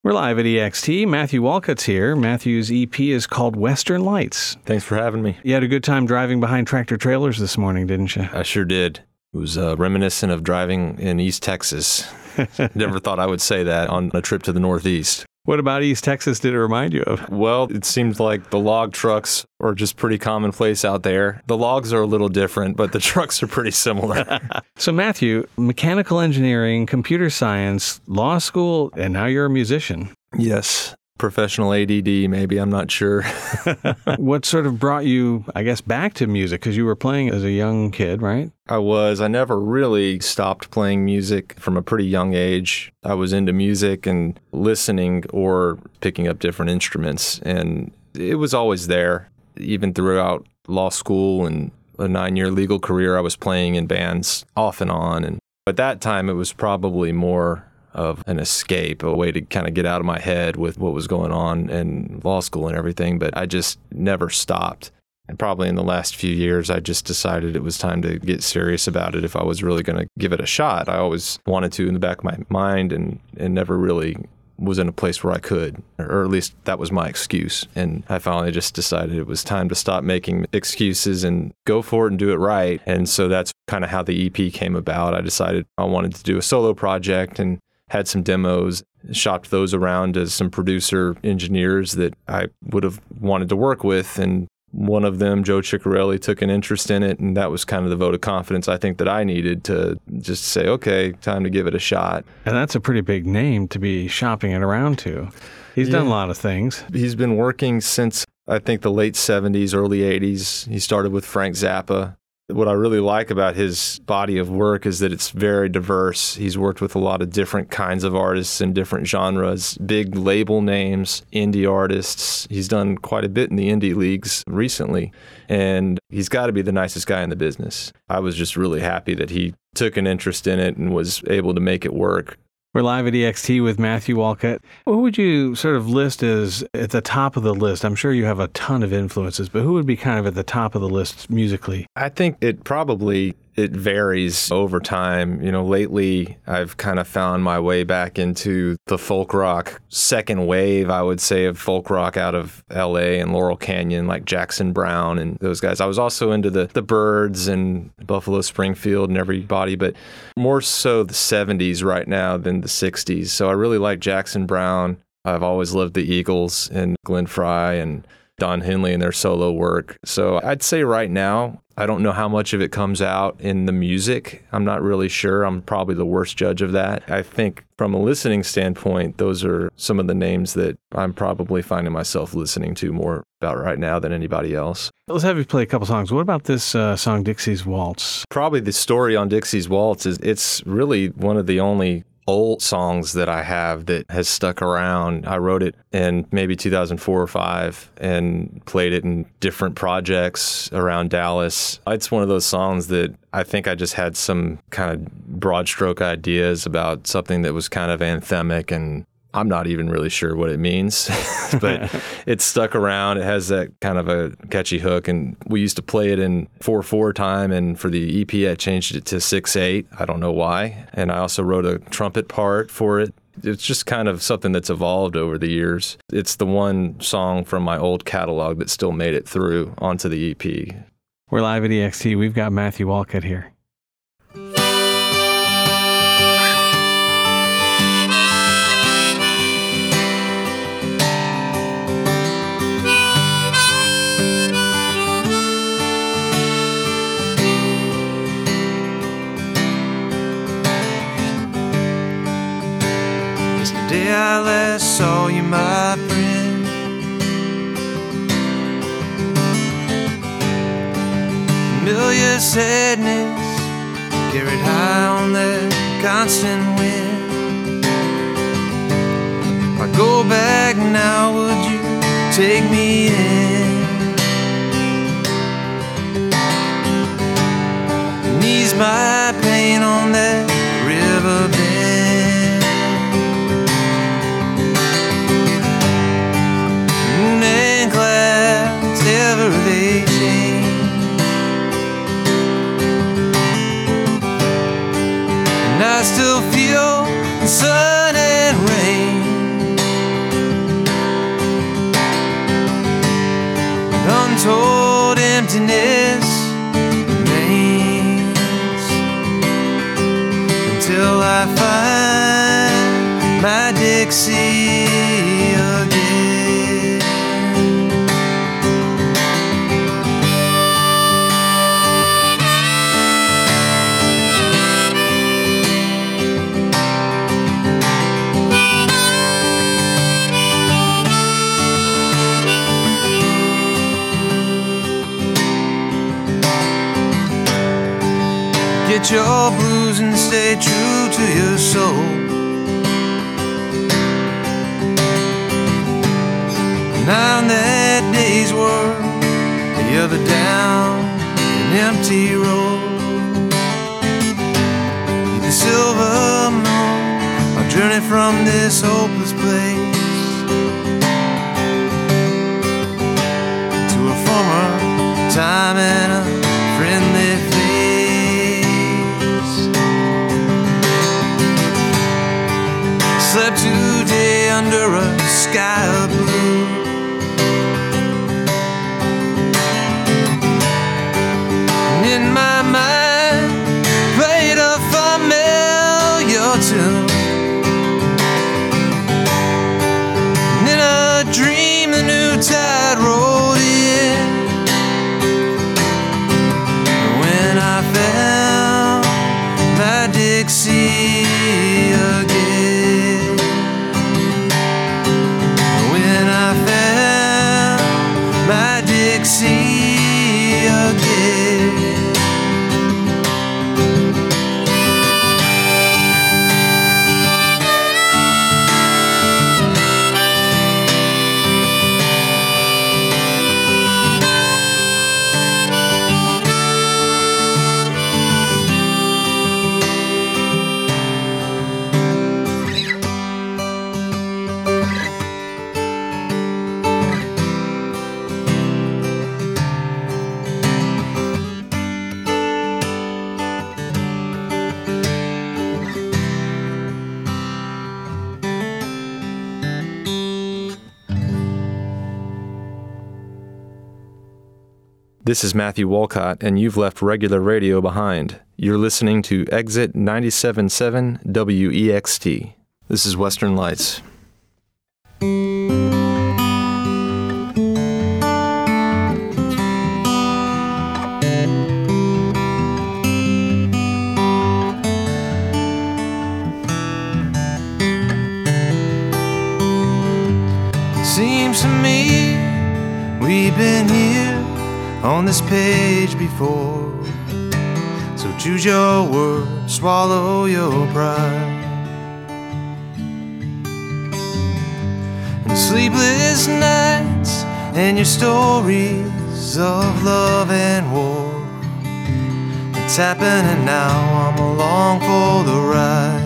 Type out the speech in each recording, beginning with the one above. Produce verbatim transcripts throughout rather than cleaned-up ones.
We're live at E X T. Matthew Walcutt's here. Matthew's E P is called Western Lights. Thanks for having me. You had a good time driving behind tractor trailers this morning, didn't you? I sure did. It was uh, reminiscent of driving in East Texas. Never thought I would say that on a trip to the Northeast. What about East Texas did it remind you of? Well, it seemed like the log trucks are just pretty commonplace out there. The logs are a little different, but the trucks are pretty similar. So Matthew, mechanical engineering, computer science, law school, and now you're a musician. Yes. Professional A D D, maybe. I'm not sure. What sort of brought you, I guess, back to music? Because you were playing as a young kid, right? I was. I never really stopped playing music from a pretty young age. I was into music and listening or picking up different instruments, and it was always there. Even throughout law school and a nine-year legal career, I was playing in bands off and on. And at that time, it was probably more of an escape, a way to kind of get out of my head with what was going on in law school and everything, but I just never stopped. And probably in the last few years, I just decided it was time to get serious about it if I was really going to give it a shot. I always wanted to in the back of my mind and, and never really was in a place where I could, or at least that was my excuse. And I finally just decided it was time to stop making excuses and go for it and do it right. And so that's kind of how the E P came about. I decided I wanted to do a solo project and had some demos, shopped those around to some producer engineers that I would have wanted to work with. And one of them, Joe Ciccarelli, took an interest in it. And that was kind of the vote of confidence I think that I needed to just say, okay, time to give it a shot. And that's a pretty big name to be shopping it around to. He's yeah. done a lot of things. He's been working since, I think, the late seventies, early eighties. He started with Frank Zappa. What I really like about his body of work is that it's very diverse. He's worked with a lot of different kinds of artists in different genres, big label names, indie artists. He's done quite a bit in the indie leagues recently, and he's got to be the nicest guy in the business. I was just really happy that he took an interest in it and was able to make it work. We're live at E X T with Matthew Walcutt. What would you sort of list as at the top of the list? I'm sure you have a ton of influences, but who would be kind of at the top of the list musically? I think it probably, it varies over time. You know, lately I've kind of found my way back into the folk rock second wave, I would say, of folk rock out of L A and Laurel Canyon, like Jackson Browne and those guys. I was also into the, the Byrds and Buffalo Springfield and everybody, but more so the seventies right now than the sixties. So I really like Jackson Browne. I've always loved the Eagles and Glenn Frey and Don Henley and their solo work. So I'd say right now, I don't know how much of it comes out in the music. I'm not really sure. I'm probably the worst judge of that. I think from a listening standpoint, those are some of the names that I'm probably finding myself listening to more about right now than anybody else. Let's have you play a couple songs. What about this uh, song, Dixie's Waltz? Probably the story on Dixie's Waltz is it's really one of the only old songs that I have that has stuck around. I wrote it in maybe two thousand four or five and played it in different projects around Dallas. It's one of those songs that I think I just had some kind of broad stroke ideas about something that was kind of anthemic, and I'm not even really sure what it means, but it's stuck around. It has that kind of a catchy hook, and we used to play it in four four time, and for the E P, I changed it to six eight. I don't know why. And I also wrote a trumpet part for it. It's just kind of something that's evolved over the years. It's the one song from my old catalog that still made it through onto the E P. We're live at E X T. We've got Matthew Walcutt here. Day I last saw you, my friend, familiar sadness carried high on that constant wind. If I go back now, would you take me in and ease my pain on that riverbed? Ever they change, and I still feel the sun and rain emptiness remains until I find my Dixie again. Get your blues and stay true to your soul. Now in that day's work, the other down an empty road. The silver moon, our journey from this hopeless place to a former time and a friendly face. Slept today under a sky of blue. And in my mind played a familiar tune. And in a dream the new tide rolled in. When I found my Dixie again. My Dixie again. This is Matthew Wolcott, and you've left regular radio behind. You're listening to Exit ninety-seven point seven W E X T. This is Western Lights. Seems to me we've been here on this page before. So choose your words, swallow your pride. And sleepless nights and your stories of love and war. It's happening now, I'm along for the ride.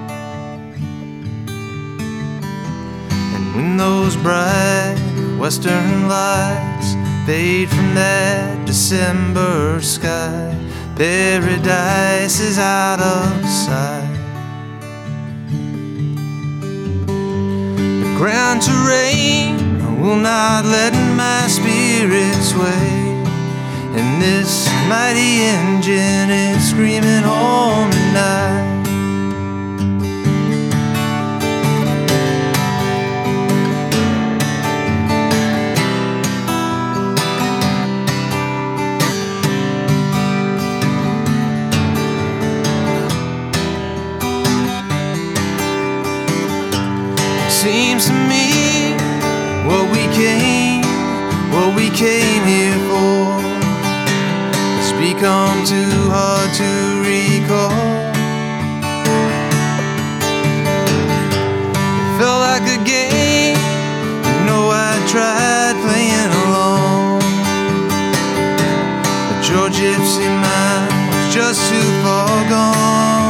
And when those bright western lights fade from that December sky, paradise is out of sight. The ground terrain will not let my spirit sway, and this mighty engine is screaming home tonight. Seems to me what we came, what we came here for has become too hard to recall. It felt like a game, you know I tried playing along, but your gypsy mind was just too far gone.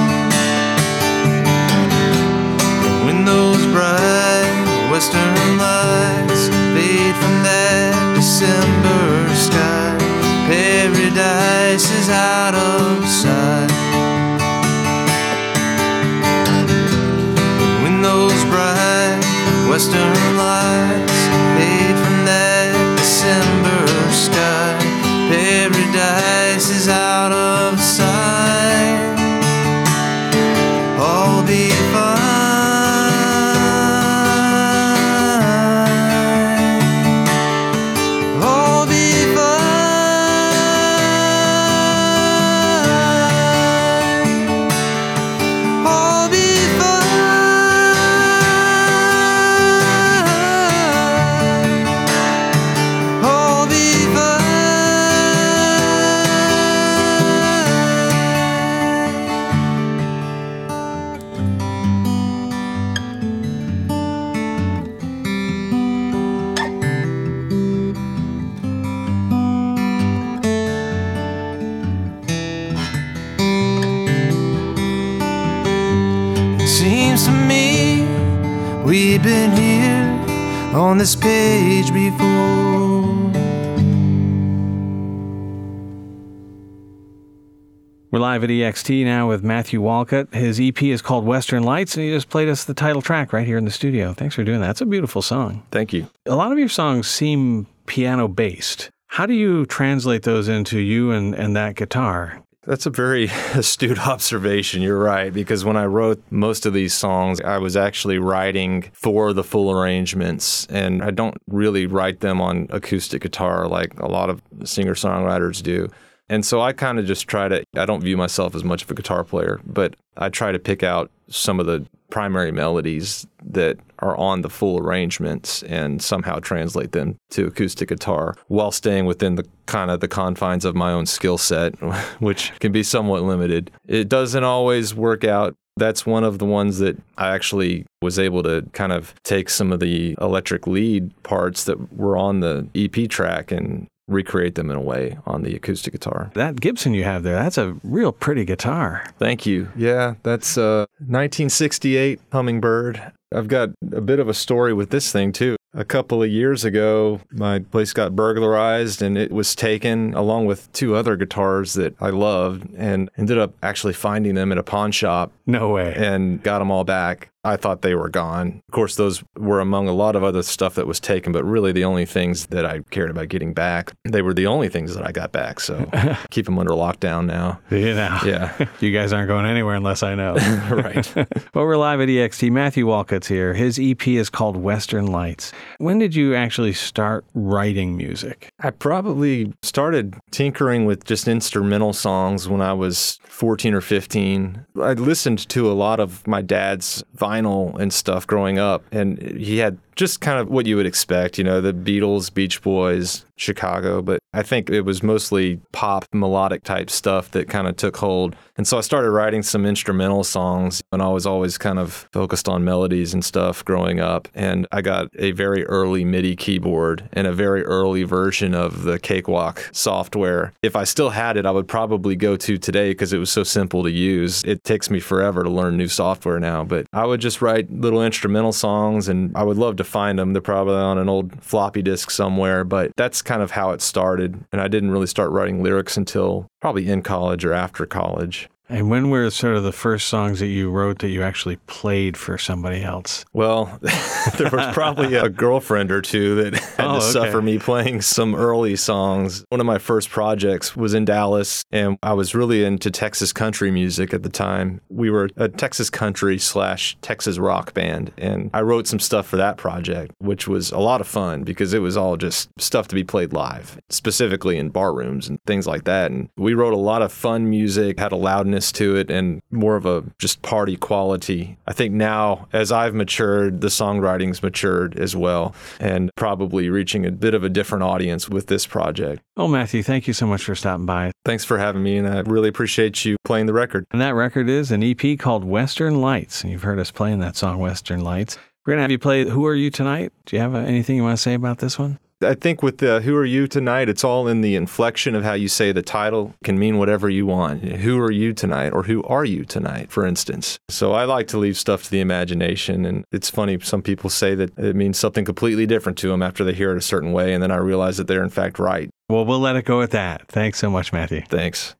When those bright western lights fade from that December sky, paradise is out of sight. When those bright western lights fade from that December sky, we'd been here on this page before. We're live at E X T now with Matthew Walcott. His E P is called Western Lights, and he just played us the title track right here in the studio. Thanks for doing that. It's a beautiful song. Thank you. A lot of your songs seem piano-based. How do you translate those into you and, and that guitar? That's a very astute observation. You're right, because when I wrote most of these songs, I was actually writing for the full arrangements, and I don't really write them on acoustic guitar like a lot of singer-songwriters do. And so I kind of just try to, I don't view myself as much of a guitar player, but I try to pick out some of the primary melodies that are on the full arrangements and somehow translate them to acoustic guitar while staying within the kind of the confines of my own skill set, which can be somewhat limited. It doesn't always work out. That's one of the ones that I actually was able to kind of take some of the electric lead parts that were on the E P track and recreate them in a way on the acoustic guitar. That Gibson you have there, that's a real pretty guitar. Thank you. Yeah, that's a nineteen sixty-eight Hummingbird. I've got a bit of a story with this thing, too. A couple of years ago, my place got burglarized and it was taken along with two other guitars that I loved and ended up actually finding them at a pawn shop. No way. And got them all back. I thought they were gone. Of course, those were among a lot of other stuff that was taken, but really the only things that I cared about getting back, they were the only things that I got back. So keep them under lockdown now. You know. Yeah. You guys aren't going anywhere unless I know. Right. Well, we're live at E X T. Matthew Walcott's here. His E P is called Western Lights. When did you actually start writing music? I probably started tinkering with just instrumental songs when I was fourteen or fifteen. I listened to a lot of my dad's vinyl and stuff growing up, and he had just kind of what you would expect, you know, the Beatles, Beach Boys, Chicago, but I think it was mostly pop, melodic type stuff that kind of took hold. And so I started writing some instrumental songs, and I was always kind of focused on melodies and stuff growing up. And I got a very early MIDI keyboard and a very early version of the Cakewalk software. If I still had it, I would probably go to today because it was so simple to use. It takes me forever to learn new software now, but I would just write little instrumental songs, and I would love to find them. They're probably on an old floppy disk somewhere, but that's kind of how it started. And I didn't really start writing lyrics until probably in college or after college. And when were sort of the first songs that you wrote that you actually played for somebody else? Well, there was probably a girlfriend or two that had oh, to okay. suffer me playing some early songs. One of my first projects was in Dallas, and I was really into Texas country music at the time. We were a Texas country slash Texas rock band, and I wrote some stuff for that project, which was a lot of fun because it was all just stuff to be played live, specifically in bar rooms and things like that. And we wrote a lot of fun music, had a loudness to it, and more of a just party quality. I think now, as I've matured, the songwriting's matured as well, and probably reaching a bit of a different audience with this project. Well, Matthew, thank you so much for stopping by. Thanks for having me, and I really appreciate you playing the record. And that record is an E P called Western Lights, and you've heard us playing that song, Western Lights. We're going to have you play Who Are You Tonight? Do you have anything you want to say about this one? I think with the Who Are You Tonight, it's all in the inflection of how you say the title. It can mean whatever you want. Who are you tonight? Or who are you tonight, for instance? So I like to leave stuff to the imagination. And it's funny, some people say that it means something completely different to them after they hear it a certain way. And then I realize that they're in fact right. Well, we'll let it go at that. Thanks so much, Matthew. Thanks.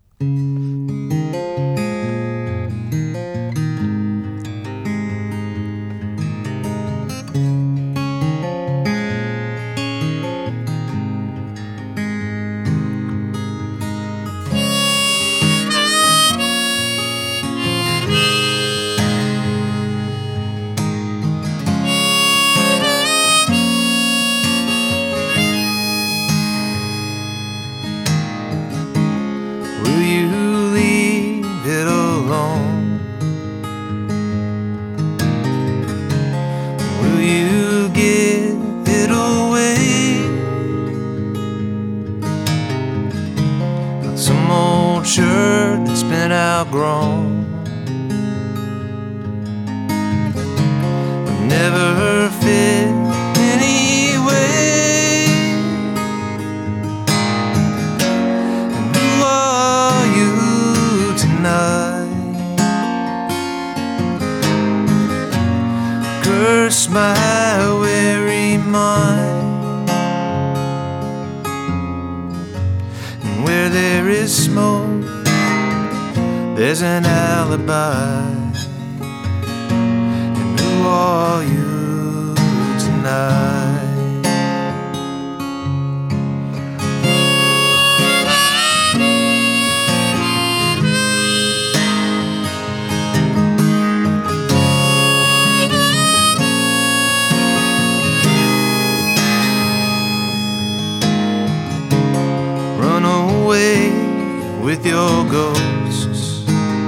Shirt that's been outgrown, but never fit anyway. And who are you tonight? Curse my my weary mind. And where there is smoke, there's an alibi. And who are you tonight? Run away with your ghosts.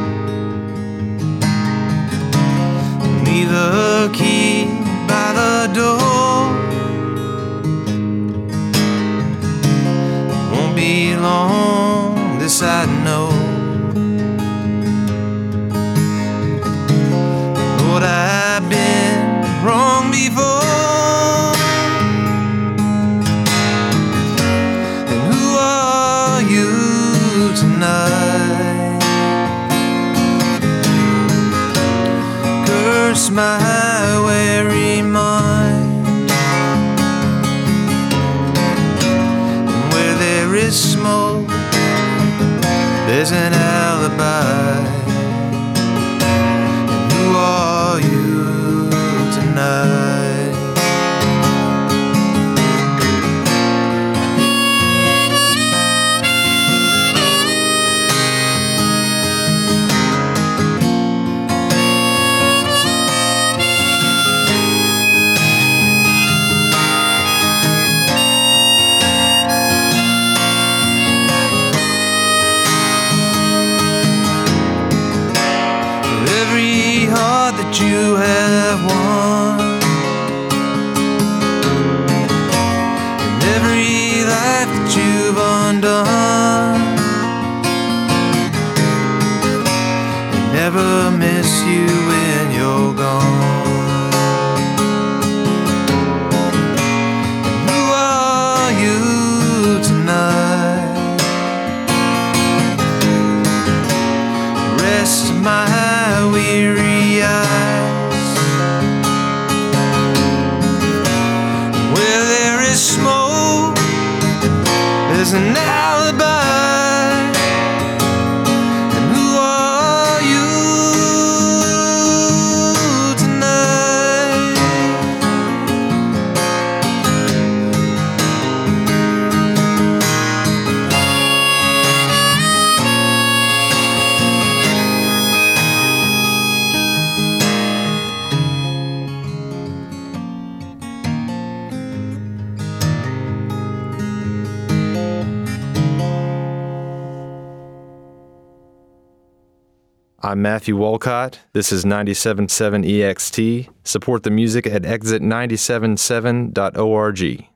Leave the key by the door. Won't be long, this I know. Lord, I've been wrong before. Tonight, curse my weary mind. And where there is smoke, there's an alibi. And who are you tonight? Every heart that you have won, and every life that you've undone, they never miss you when you're gone. And who are you tonight? Rest my weary eyes. Where there is smoke, there's an alibi. And who are you tonight? I'm Matthew Wolcott. This is ninety-seven point seven E X T. Support the music at exit nine seven seven dot org.